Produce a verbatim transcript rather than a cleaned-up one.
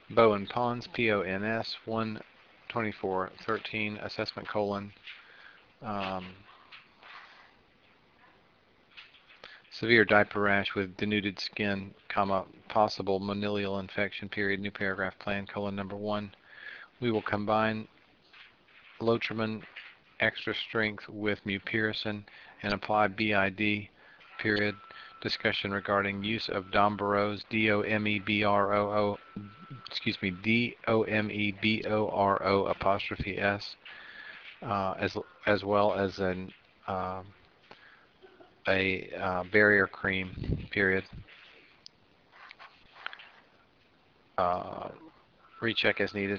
Bowen Pons, P O N S, one twenty-four thirteen, assessment colon, um, severe diaper rash with denuded skin, comma, possible manilial infection, period, new paragraph, plan, colon, number one. We will combine Lotrimin extra strength with mupirocin and apply B I D, period. Discussion regarding use of Domberose, D O M E B R O O, excuse me, D O M E B O R O apostrophe S, uh, as as well as an um, a uh, barrier cream, period. Uh, recheck as needed.